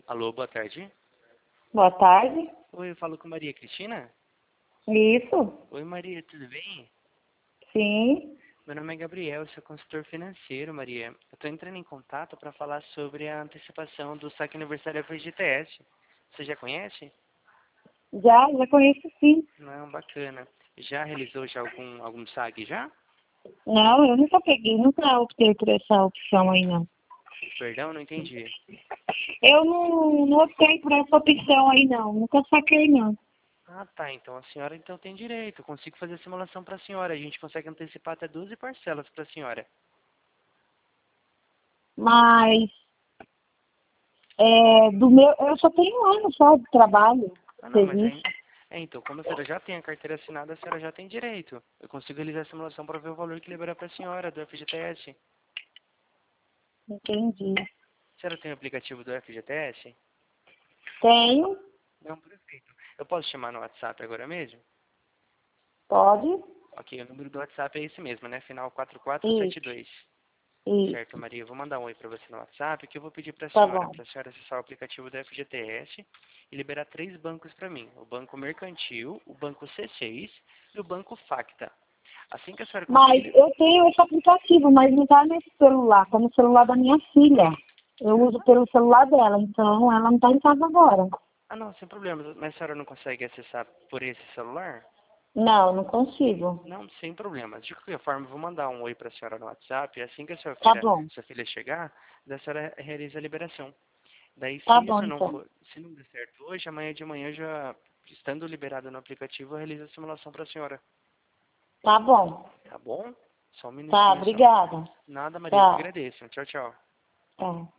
Alô, boa tarde. Boa tarde. Oi, eu falo com Maria Cristina? Isso? Oi, Maria, tudo bem? Sim. Meu nome é Gabriel, eu sou consultor financeiro, Maria. Eu estou entrando em contato para falar sobre a antecipação do saque aniversário FGTS. Você já conhece? Já conheço sim. Não, bacana. Já realizou já algum saque já? Não, eu nunca peguei, nunca optei por essa opção aí, não. Perdão, não entendi. Eu não optei por essa opção aí, não. Nunca saquei, não. Ah, tá. Então a senhora então tem direito. Eu consigo fazer a simulação para a senhora. A gente consegue antecipar até 12 parcelas para a senhora. Mas, eu só tenho um ano só de trabalho, Ah, não, mas serviço. aí... então, como a senhora já tem a carteira assinada, a senhora já tem direito. Eu consigo realizar a simulação para ver o valor que liberar para a senhora do FGTS. Entendi. A senhora tem o aplicativo do FGTS? Tenho, Não, perfeito. Eu posso chamar no WhatsApp agora mesmo? pode. Ok, o número do WhatsApp é esse mesmo, né? Final 4472. Isso, isso. Certo, Maria. Eu vou mandar um oi para você no WhatsApp, que eu vou pedir para Tá bom. a senhora acessar o aplicativo do FGTS e liberar 3 bancos para mim. O Banco Mercantil, o Banco C6 e o Banco Facta. Assim que a senhora Mas conseguir... eu tenho esse aplicativo, mas não tá nesse celular, tá no celular da minha filha. Eu uso pelo celular dela, então ela não tá em casa agora. Ah, não, sem problema. Mas a senhora não consegue acessar por esse celular? Não consigo. Não, sem problemas. De qualquer forma, eu vou mandar um oi para a senhora no WhatsApp. Assim que a Tá bom. sua filha chegar, daí a senhora realiza a liberação. Daí, se Tá bom, isso não então. for, se não der certo hoje, amanhã de manhã já, estando liberado no aplicativo, eu realizo a simulação para a senhora. Tá bom. Tá bom? Só um Tá, minutinho só. obrigada. Nada, Maria, eu que Tá, agradeço. Tchau, tchau. tá.